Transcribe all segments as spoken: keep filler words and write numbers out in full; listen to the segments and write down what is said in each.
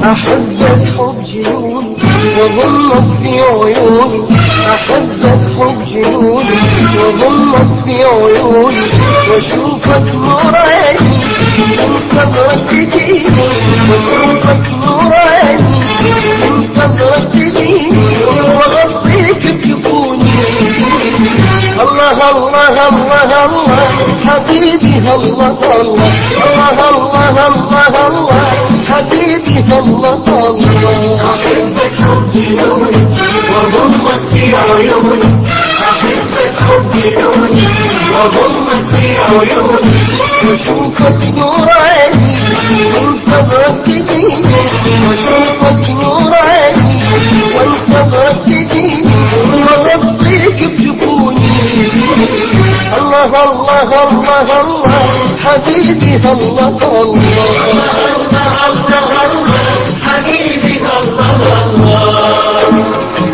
أحبك حب جنون وضمك في عيوني، أحبك حب جنون وضمك في عيوني، واشوفك نور عيني انتظرك تجيني، واشوفك نور عيني انتظرك تجيني، واغطيك بجفوني. الله الله الله الله حبيبي، الله الله الله الله الله الله حبيبي، الله الله. أحبك حب جنوني وضمك في عيوني، أحبك حب جنوني وضمك في عيوني، واشوفك نور عيني وانتظرك تجيني، واشوفك نور عيني وانتظرك تجيني، واغطيك بجفوني. الله الله الله الله حبيبي، الله الله الله الله الله حبيبي، الله الله.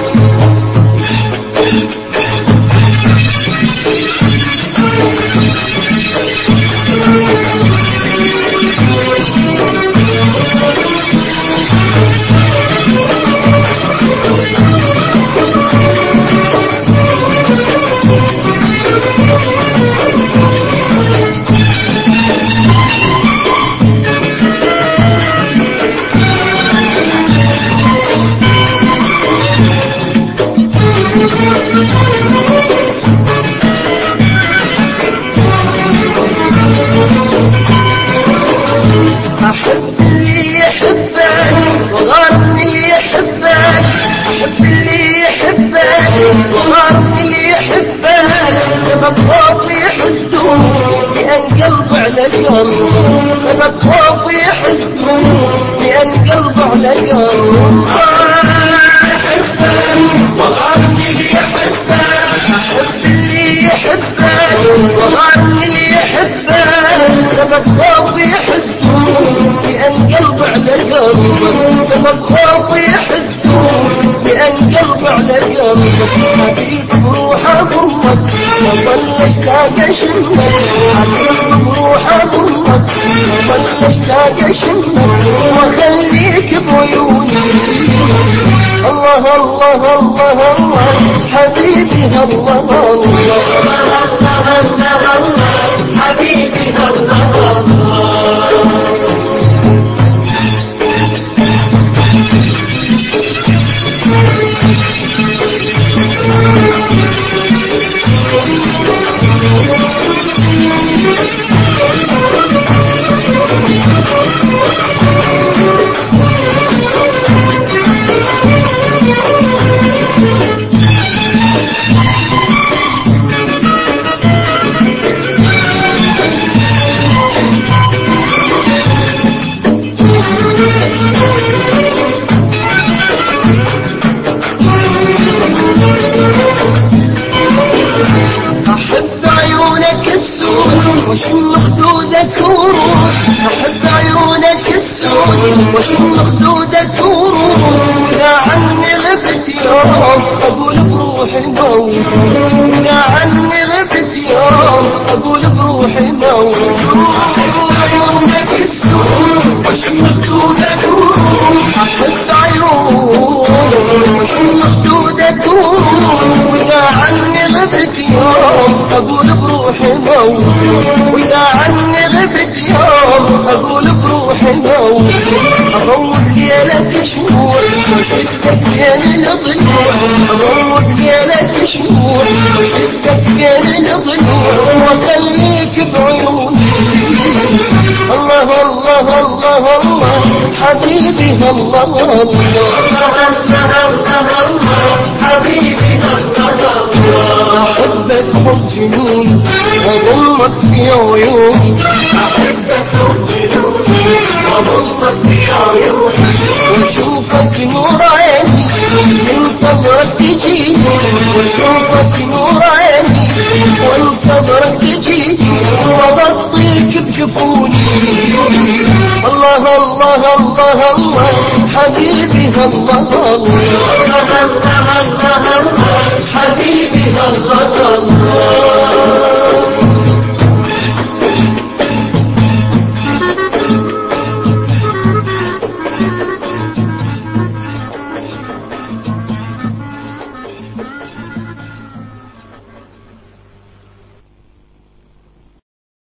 أحب اللي يحبك وغارني اللي يحبك، أحب اللي يحبك وغارني اللي يحبك، سبب خوفي حسدون لأن قلب على قلب، سبب خوفي حسدون لأن قلب على قلب. أحبك وغارني اللي يحبك، أحب اللي يحبك وغارني اللي يحبك، سبب خوفي حسدون لأن قلب على قلب، سبب خوفي حسدون لأن قلب على قلب. حبيبي بروح أضمك وظل اشتاق اشمك، حبيبي بروح أضمك وظل اشتاق اشمك، واخليك بعيوني. الله الله الله الله حبيبي، الله الله الله الله الله حبيبي، الله الله. أحب عيونك السود وشم خدودك ورود، أحب عيونك السود وشم خدودك ورود، إذا عني غبت يوم أقول بروحي موت، إذا عني غبت يوم أقول بروحي موت. عيونك السود وشم خدودك ورود، أحب عيونك وشم خدودك ورود، وإذا عني غبت يوم أقول بروحي موت، وإذا عني غبت يوم أقول بروحي موت. أضوب ليلة شموع وشدك بين الضلوع، أضوب ليلة شموع وشدك بين الضلوع، وأخليك بعيوني. الله الله الله الله حبيبي، الله الله الله الله الله حبيبي، الله الله. أحبك حب جنون وضمك في عيوني، أحبك حب جنوني وضمك في عيوني، واشوفك نور عيني انتظرك تجيني، واشوفك نور عيني وانتظرك تجيني، وبطيك بجفوني. الله الله الله الله حبيبي، الله الله الله الله